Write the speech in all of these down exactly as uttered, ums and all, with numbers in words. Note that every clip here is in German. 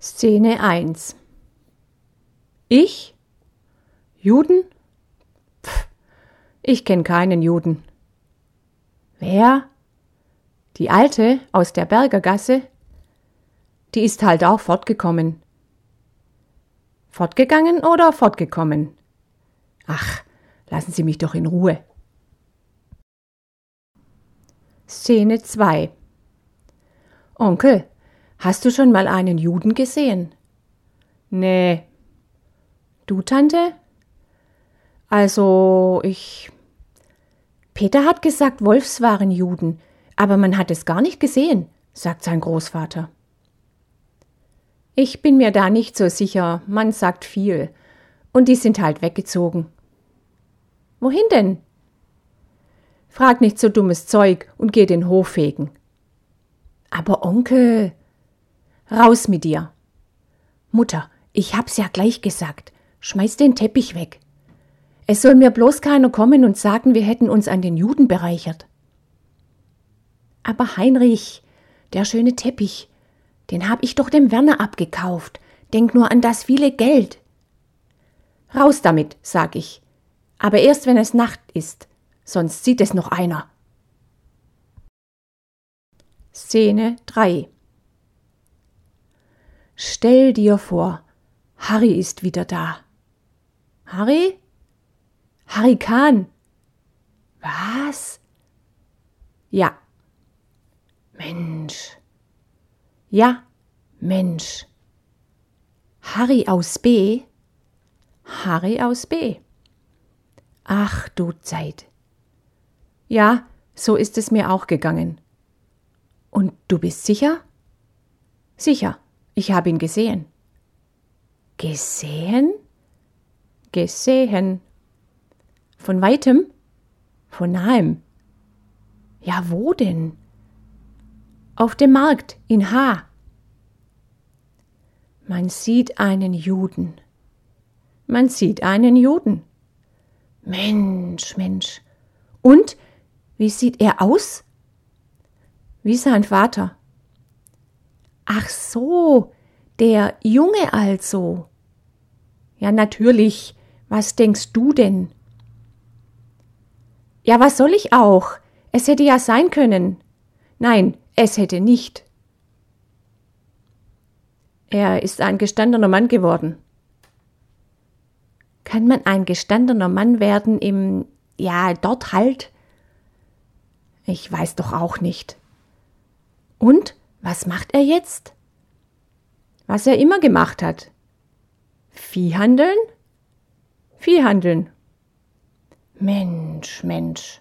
Szene eins. Ich? Juden? Pff, ich kenn keinen Juden. Wer? Die Alte aus der Bergergasse? Die ist halt auch fortgekommen. Fortgegangen oder fortgekommen? Ach, lassen Sie mich doch in Ruhe. Szene zwei. Onkel, hast du schon mal einen Juden gesehen? Nee. Du, Tante? Also, ich... Peter hat gesagt, Wolfs waren Juden, aber man hat es gar nicht gesehen, sagt sein Großvater. Ich bin mir da nicht so sicher, man sagt viel. Und die sind halt weggezogen. Wohin denn? Frag nicht so dummes Zeug und geh den Hof fegen. Aber Onkel, raus mit dir. Mutter, ich hab's ja gleich gesagt, schmeiß den Teppich weg. Es soll mir bloß keiner kommen und sagen, wir hätten uns an den Juden bereichert. Aber Heinrich, der schöne Teppich, den hab ich doch dem Werner abgekauft. Denk nur an das viele Geld. Raus damit, sag ich. Aber erst, wenn es Nacht ist, sonst sieht es noch einer. Szene drei. Stell dir vor, Harry ist wieder da. Harry? Harry Kahn. Was? Ja. Mensch. Ja, Mensch. Harry aus B? Harry aus B. Ach du Zeit. Ja, so ist es mir auch gegangen. Und du bist sicher? Sicher, ich habe ihn gesehen. Gesehen? Gesehen. Von weitem? Von nahem. Ja, wo denn? Auf dem Markt in H. Man sieht einen Juden. Man sieht einen Juden. Mensch, Mensch. Und? Wie sieht er aus? Wie sein Vater. Ach so, der Junge also. Ja, natürlich. Was denkst du denn? Ja, was soll ich auch? Es hätte ja sein können. Nein, es hätte nicht. Er ist ein gestandener Mann geworden. Kann man ein gestandener Mann werden im, ja, dort halt? Ich weiß doch auch nicht. Und, was macht er jetzt? Was er immer gemacht hat. Viehhandeln? Viehhandeln. Mensch, Mensch.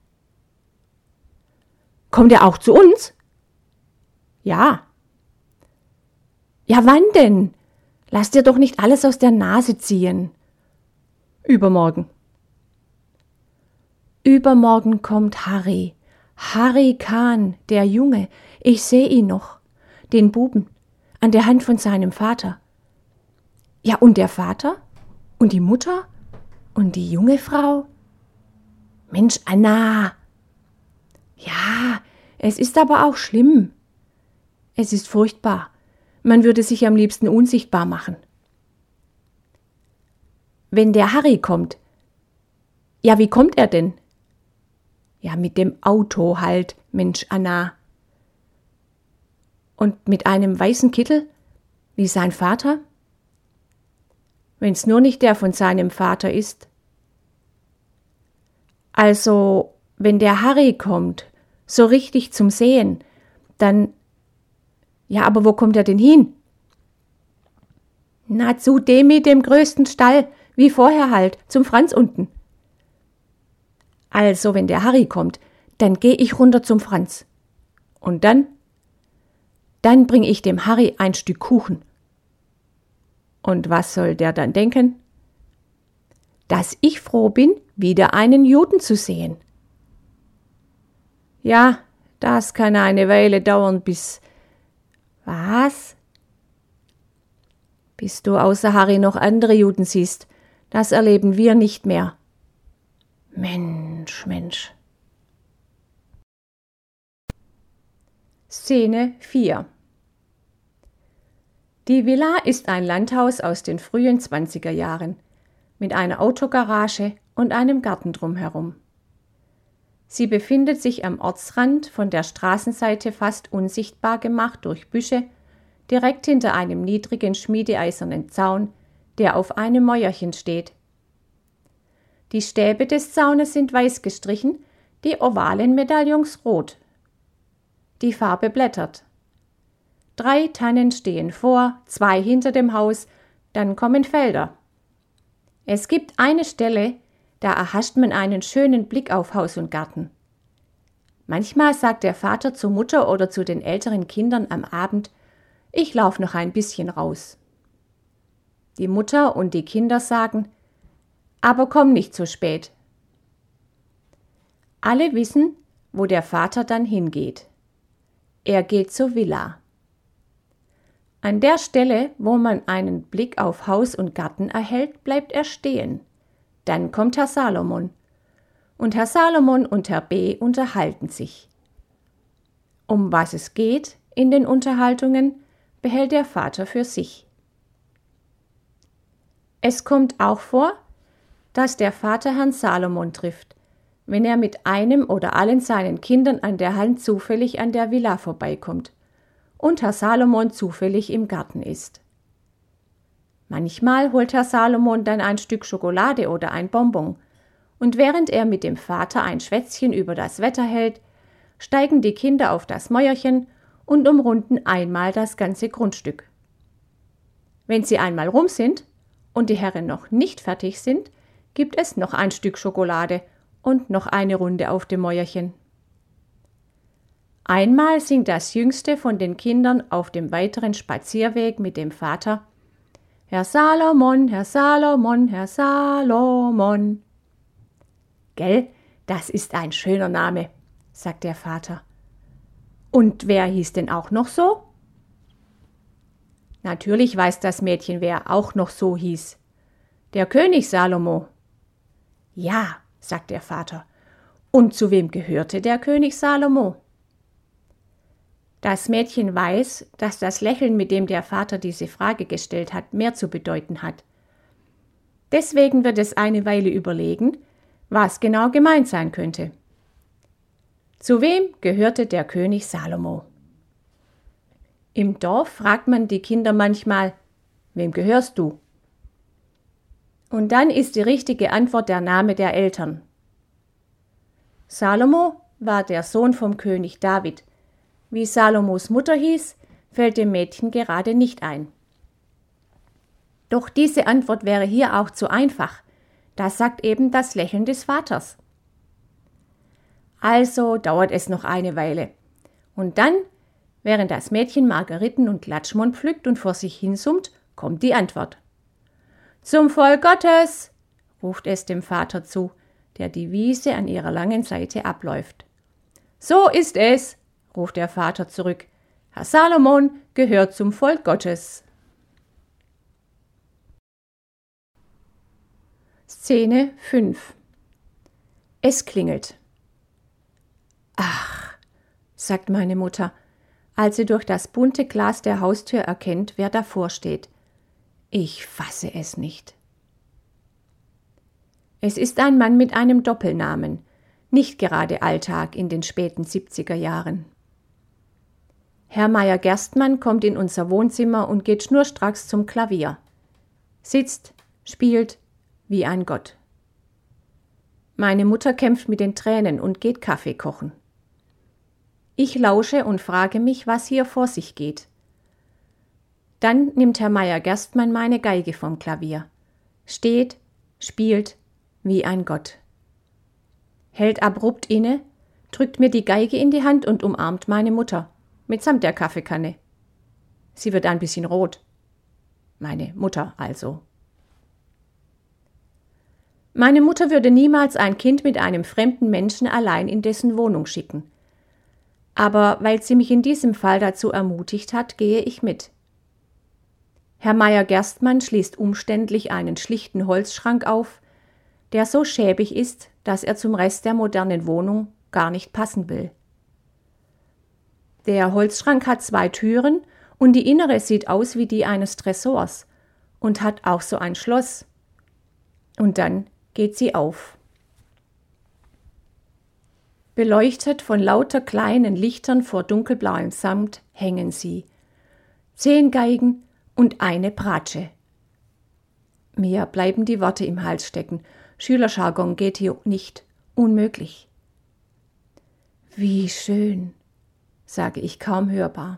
Kommt er auch zu uns? Ja. Ja, wann denn? Lass dir doch nicht alles aus der Nase ziehen. Übermorgen. Übermorgen kommt Harry. Harry Kahn, der Junge. Ich sehe ihn noch. Den Buben. An der Hand von seinem Vater. Ja, und der Vater? Und die Mutter? Und die junge Frau? Mensch, Anna. Ja, es ist aber auch schlimm. Es ist furchtbar. Man würde sich am liebsten unsichtbar machen. Wenn der Harry kommt. Ja, wie kommt er denn? Ja, mit dem Auto halt, Mensch, Anna. Und mit einem weißen Kittel, wie sein Vater? Wenn's nur nicht der von seinem Vater ist. Also, wenn der Harry kommt, so richtig zum Sehen, dann... Ja, aber wo kommt er denn hin? Na, zu dem mit dem größten Stall, wie vorher halt, zum Franz unten. Also, wenn der Harry kommt, dann geh ich runter zum Franz. Und dann? Dann bring ich dem Harry ein Stück Kuchen. Und was soll der dann denken? Dass ich froh bin, wieder einen Juden zu sehen. Ja, das kann eine Weile dauern, bis... Was? Bis du außer Harry noch andere Juden siehst. Das erleben wir nicht mehr. Mensch, Mensch. Szene vier. Die Villa ist ein Landhaus aus den frühen zwanziger Jahren mit einer Autogarage und einem Garten drumherum. Sie befindet sich am Ortsrand, von der Straßenseite fast unsichtbar gemacht durch Büsche, direkt hinter einem niedrigen schmiedeeisernen Zaun, der auf einem Mäuerchen steht. Die Stäbe des Zaunes sind weiß gestrichen, die ovalen Medaillons rot. Die Farbe blättert. Drei Tannen stehen vor, zwei hinter dem Haus, dann kommen Felder. Es gibt eine Stelle, da erhascht man einen schönen Blick auf Haus und Garten. Manchmal sagt der Vater zur Mutter oder zu den älteren Kindern am Abend: Ich lauf noch ein bisschen raus. Die Mutter und die Kinder sagen: Aber komm nicht so spät. Alle wissen, wo der Vater dann hingeht. Er geht zur Villa. An der Stelle, wo man einen Blick auf Haus und Garten erhält, bleibt er stehen. Dann kommt Herr Salomon. Und Herr Salomon und Herr B. unterhalten sich. Um was es geht in den Unterhaltungen, behält der Vater für sich. Es kommt auch vor, dass der Vater Herrn Salomon trifft, wenn er mit einem oder allen seinen Kindern an der Hand zufällig an der Villa vorbeikommt und Herr Salomon zufällig im Garten ist. Manchmal holt Herr Salomon dann ein Stück Schokolade oder ein Bonbon, und während er mit dem Vater ein Schwätzchen über das Wetter hält, steigen die Kinder auf das Mäuerchen und umrunden einmal das ganze Grundstück. Wenn sie einmal rum sind und die Herren noch nicht fertig sind, gibt es noch ein Stück Schokolade und noch eine Runde auf dem Mäuerchen. Einmal singt das Jüngste von den Kindern auf dem weiteren Spazierweg mit dem Vater: Herr Salomon, Herr Salomon, Herr Salomon. Gell, das ist ein schöner Name, sagt der Vater. Und wer hieß denn auch noch so? Natürlich weiß das Mädchen, wer auch noch so hieß. Der König Salomo. Ja, sagt der Vater. Und zu wem gehörte der König Salomo? Das Mädchen weiß, dass das Lächeln, mit dem der Vater diese Frage gestellt hat, mehr zu bedeuten hat. Deswegen wird es eine Weile überlegen, was genau gemeint sein könnte. Zu wem gehörte der König Salomo? Im Dorf fragt man die Kinder manchmal: Wem gehörst du? Und dann ist die richtige Antwort der Name der Eltern. Salomo war der Sohn vom König David. Wie Salomos Mutter hieß, fällt dem Mädchen gerade nicht ein. Doch diese Antwort wäre hier auch zu einfach. Das sagt eben das Lächeln des Vaters. Also dauert es noch eine Weile. Und dann, während das Mädchen Margeriten und Klatschmon pflückt und vor sich hinsummt, kommt die Antwort. Zum Volk Gottes, ruft es dem Vater zu, der die Wiese an ihrer langen Seite abläuft. So ist es, ruft der Vater zurück. Herr Salomon gehört zum Volk Gottes. Szene fünf. Es klingelt. Ach, sagt meine Mutter, als sie durch das bunte Glas der Haustür erkennt, wer davor steht. Ich fasse es nicht. Es ist ein Mann mit einem Doppelnamen, nicht gerade Alltag in den späten siebziger Jahren. Herr Meier-Gerstmann kommt in unser Wohnzimmer und geht schnurstracks zum Klavier. Sitzt, spielt, wie ein Gott. Meine Mutter kämpft mit den Tränen und geht Kaffee kochen. Ich lausche und frage mich, was hier vor sich geht. Dann nimmt Herr Meier-Gerstmann meine Geige vom Klavier, steht, spielt, wie ein Gott. Hält abrupt inne, drückt mir die Geige in die Hand und umarmt meine Mutter, mitsamt der Kaffeekanne. Sie wird ein bisschen rot. Meine Mutter also. Meine Mutter würde niemals ein Kind mit einem fremden Menschen allein in dessen Wohnung schicken. Aber weil sie mich in diesem Fall dazu ermutigt hat, gehe ich mit. Herr Meier-Gerstmann schließt umständlich einen schlichten Holzschrank auf, der so schäbig ist, dass er zum Rest der modernen Wohnung gar nicht passen will. Der Holzschrank hat zwei Türen Und die innere sieht aus wie die eines Tresors und hat auch so ein Schloss. Und dann geht sie auf. Beleuchtet von lauter kleinen Lichtern vor dunkelblauem Samt hängen sie. Zehn Geigen und eine Bratsche. Mir bleiben die Worte im Hals stecken. Schülerjargon geht hier nicht. Unmöglich. Wie schön, sage ich kaum hörbar.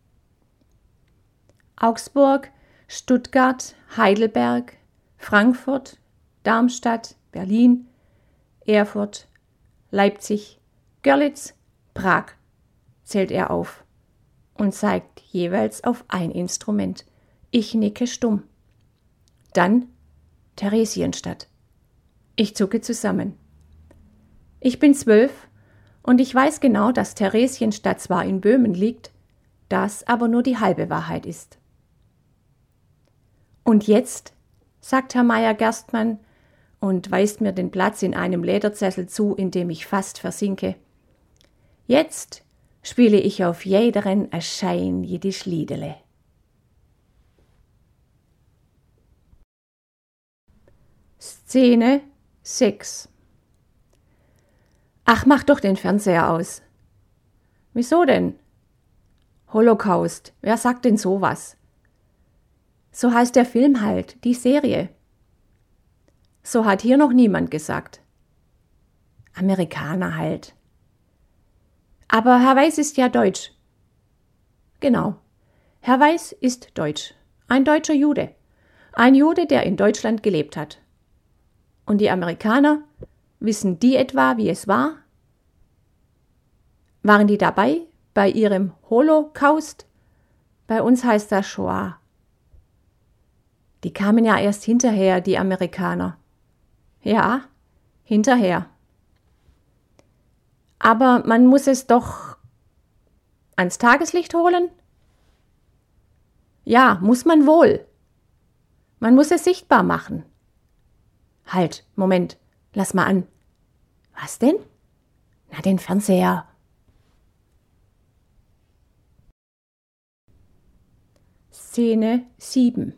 Augsburg, Stuttgart, Heidelberg, Frankfurt, Darmstadt, Berlin, Erfurt, Leipzig, Görlitz, Prag, zählt er auf und zeigt jeweils auf ein Instrument. Ich nicke stumm. Dann Theresienstadt. Ich zucke zusammen. Ich bin zwölf und ich weiß genau, dass Theresienstadt zwar in Böhmen liegt, das aber nur die halbe Wahrheit ist. Und jetzt, sagt Herr Meier-Gerstmann und weist mir den Platz in einem Ledersessel zu, in dem ich fast versinke. Jetzt spiele ich auf jederen ein schein jiddisch Liedele. Szene sechs. Ach, mach doch den Fernseher aus. Wieso denn? Holocaust, wer sagt denn sowas? So heißt der Film halt, die Serie. So hat hier noch niemand gesagt. Amerikaner halt. Aber Herr Weiß ist ja deutsch. Genau. Herr Weiß ist deutsch. Ein deutscher Jude. Ein Jude, der in Deutschland gelebt hat. Und die Amerikaner, wissen die etwa, wie es war? Waren die dabei bei ihrem Holocaust? Bei uns heißt das Shoah. Die kamen ja erst hinterher, die Amerikaner. Ja, hinterher. Aber man muss es doch ans Tageslicht holen? Ja, muss man wohl. Man muss es sichtbar machen. Halt, Moment, lass mal an. Was denn? Na, den Fernseher. Szene sieben.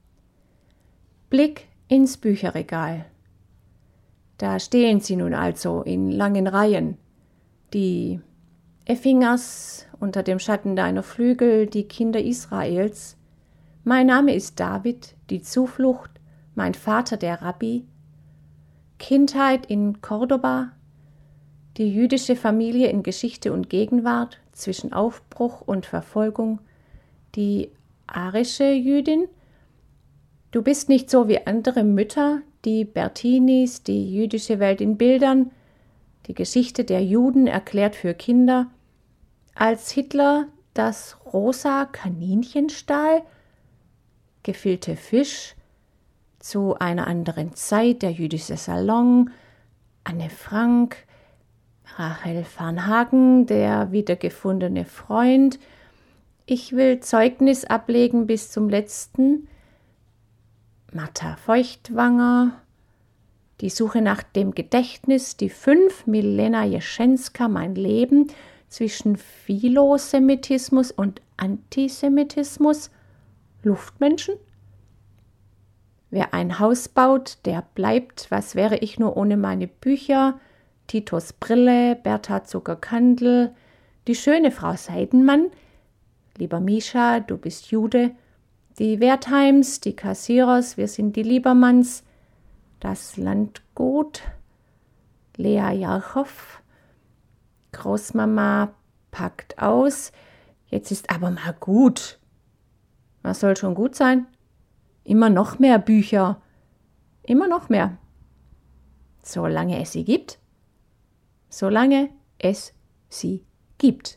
Blick ins Bücherregal. Da stehen sie nun also in langen Reihen. Die Effingers, unter dem Schatten deiner Flügel, die Kinder Israels. Mein Name ist David, die Zuflucht, mein Vater der Rabbi. Kindheit in Cordoba, die jüdische Familie in Geschichte und Gegenwart, zwischen Aufbruch und Verfolgung, die arische Jüdin. Du bist nicht so wie andere Mütter, die Bertinis, die jüdische Welt in Bildern, die Geschichte der Juden erklärt für Kinder, als Hitler das rosa Kaninchen stahl, gefüllte Fisch, zu einer anderen Zeit der jüdische Salon, Anne Frank, Rachel Varnhagen, der wiedergefundene Freund. Ich will Zeugnis ablegen bis zum letzten. Martha Feuchtwanger, die Suche nach dem Gedächtnis, die fünf, Milena Jeschenska, mein Leben zwischen Philosemitismus und Antisemitismus, Luftmenschen. Wer ein Haus baut, der bleibt. Was wäre ich nur ohne meine Bücher? Titos Brille, Bertha Zuckerkandel, die schöne Frau Seidenmann. Lieber Mischa, du bist Jude. Die Wertheims, die Kassierers, wir sind die Liebermanns. Das Landgut. Lea Jarchow. Großmama packt aus. Jetzt ist aber mal gut. Was soll schon gut sein? Immer noch mehr Bücher. Immer noch mehr. Solange es sie gibt. Solange es sie gibt.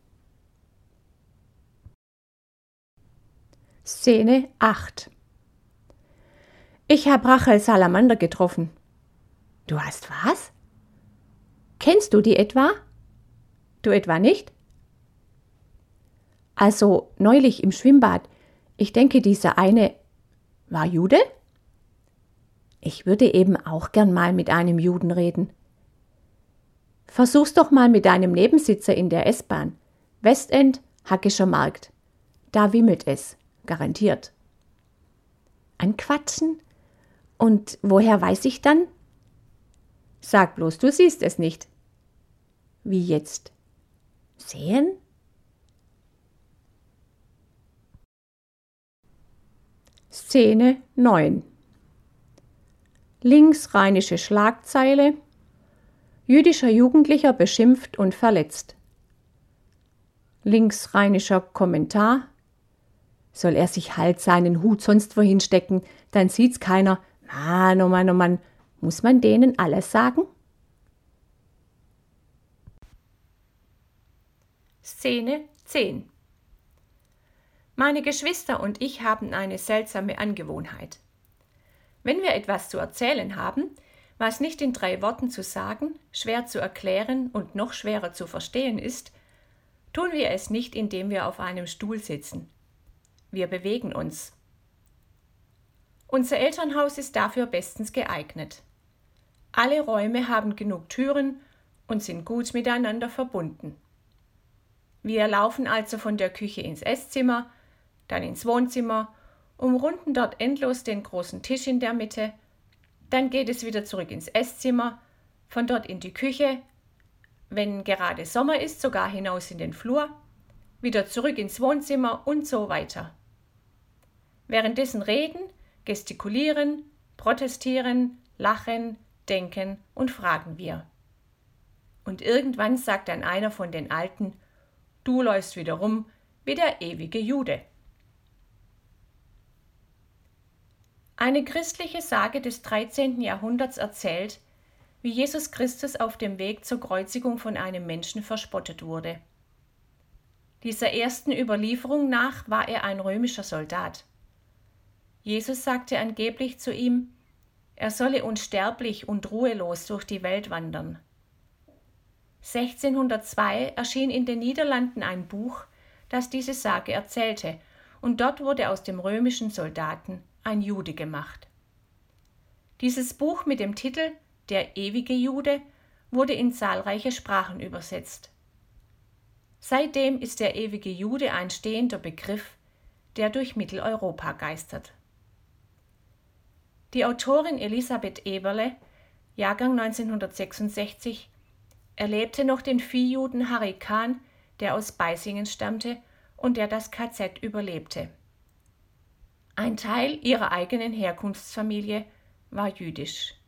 Szene acht. Ich habe Rachel Salamander getroffen. Du hast was? Kennst du die etwa? Du etwa nicht? Also neulich im Schwimmbad. Ich denke, dieser eine war Jude? Ich würde eben auch gern mal mit einem Juden reden. Versuch's doch mal mit deinem Nebensitzer in der S-Bahn. Westend, Hackischer Markt. da wimmelt es, garantiert. Anquatschen? Und woher weiß ich dann? Sag bloß, du siehst es nicht. Wie jetzt? Sehen? Szene neun. Links rheinische Schlagzeile: Jüdischer Jugendlicher beschimpft und verletzt. Links rheinischer Kommentar: Soll er sich halt seinen Hut sonst wohin stecken, dann sieht's keiner. Mann, oh Mann, oh Mann, muss man denen alles sagen? Szene zehn. Meine Geschwister und ich haben eine seltsame Angewohnheit. Wenn wir etwas zu erzählen haben, was nicht in drei Worten zu sagen, schwer zu erklären und noch schwerer zu verstehen ist, tun wir es nicht, indem wir auf einem Stuhl sitzen. Wir bewegen uns. Unser Elternhaus ist dafür bestens geeignet. Alle Räume haben genug Türen und sind gut miteinander verbunden. Wir laufen also von der Küche ins Esszimmer, dann ins Wohnzimmer, umrunden dort endlos den großen Tisch in der Mitte, dann geht es wieder zurück ins Esszimmer, von dort in die Küche, wenn gerade Sommer ist, sogar hinaus in den Flur, wieder zurück ins Wohnzimmer und so weiter. Währenddessen reden, gestikulieren, protestieren, lachen, denken und fragen wir. Und irgendwann sagt dann einer von den Alten: Du läufst wieder rum wie der ewige Jude. Eine christliche Sage des dreizehnten Jahrhunderts erzählt, wie Jesus Christus auf dem Weg zur Kreuzigung von einem Menschen verspottet wurde. Dieser ersten Überlieferung nach war er ein römischer Soldat. Jesus sagte angeblich zu ihm, er solle unsterblich und ruhelos durch die Welt wandern. sechzehnhundertzwei erschien in den Niederlanden ein Buch, das diese Sage erzählte, und dort wurde aus dem römischen Soldaten ein Jude gemacht. Dieses Buch mit dem Titel Der ewige Jude wurde in zahlreiche Sprachen übersetzt. Seitdem ist der ewige Jude ein stehender Begriff, der durch Mitteleuropa geistert. Die Autorin Elisabeth Eberle, Jahrgang neunzehnhundertsechsundsechzig, erlebte noch den Viehjuden Harry Kahn, der aus Beisingen stammte und der das K Z überlebte. Ein Teil ihrer eigenen Herkunftsfamilie war jüdisch.